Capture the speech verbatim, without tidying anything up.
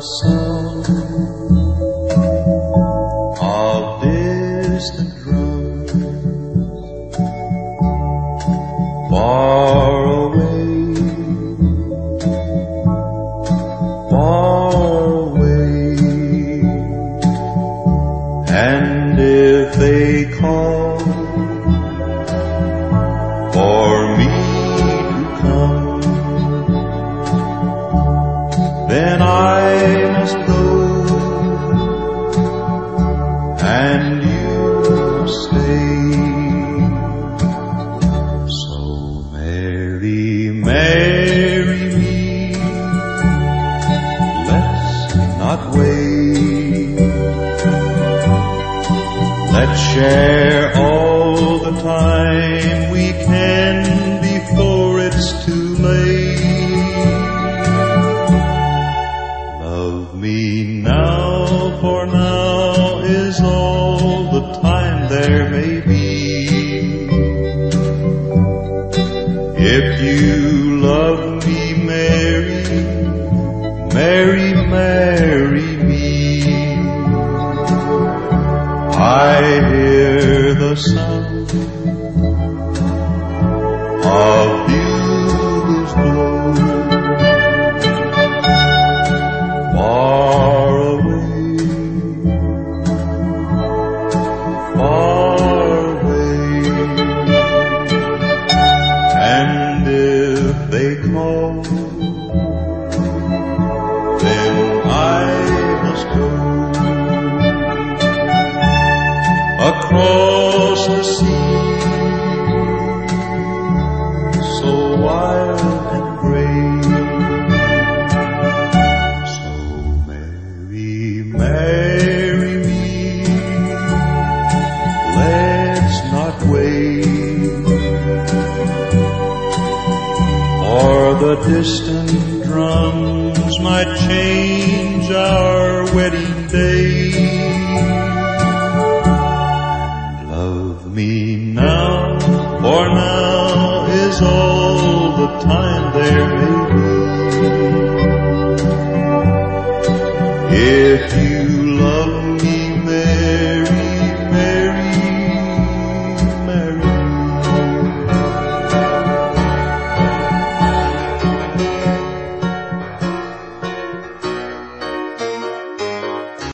sound of distant drums far away, far away. And if they call for me to come, then I must go, and you stay. So marry, marry me, let's not wait. Let's share all the time we can before it's too late. Love me now, for now is all the time there may be. If you love me, marry, marry, marry me. I hear the sound of bugles blow far away, far away. And if they call, then I must go across the sea, so wild and gray. So marry, marry me, let's not wait. For the distant drums might change our wedding day. Love me now,